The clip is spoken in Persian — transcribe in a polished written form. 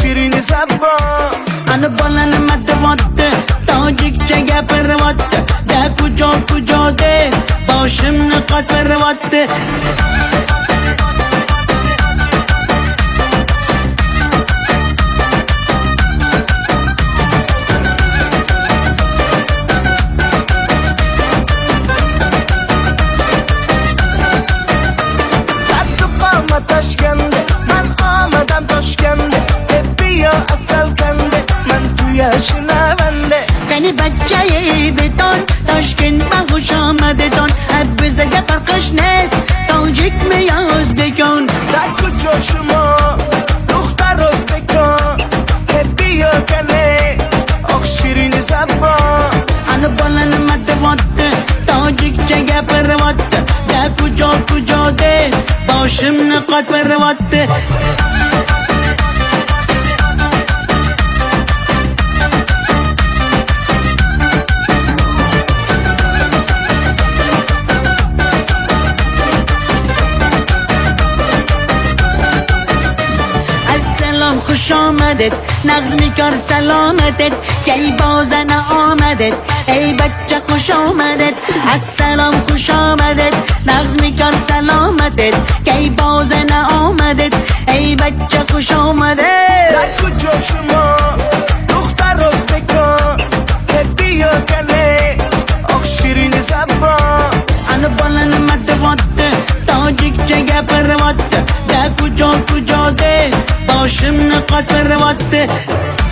شیرین زبان انا بالن مدواته تاجیک جگه پرواته ده کجا ده باشم نقاط پرواته تشکنده من آمدم تشکنده بیا اصل کنده من توی شنونده یعنی بچه بتون تشکن من خوش آمده تون بزگه فرقش نیست تاجیک میاز بکن در کجا شما دختر روز بکن بیا کنه آخ شیرین زبان انا بالن مدواته تاجیک جگه پرواته ده کجا ده باشم نقاط پرواته السلام خوش آمدت نغز میکار سلامتت کی بازن آمدت ای بچه خوش آمدت السلام خوش آمدت نغز میکار سلامتت کی بازن آمدت ای بچه خوش آمدت در کجا شما دختر روز بکن بیا کنه آخ شیرین زبان انا بالن مدواته تاجیک جگه پرواته ده کجا ده باشم نقاط پرواته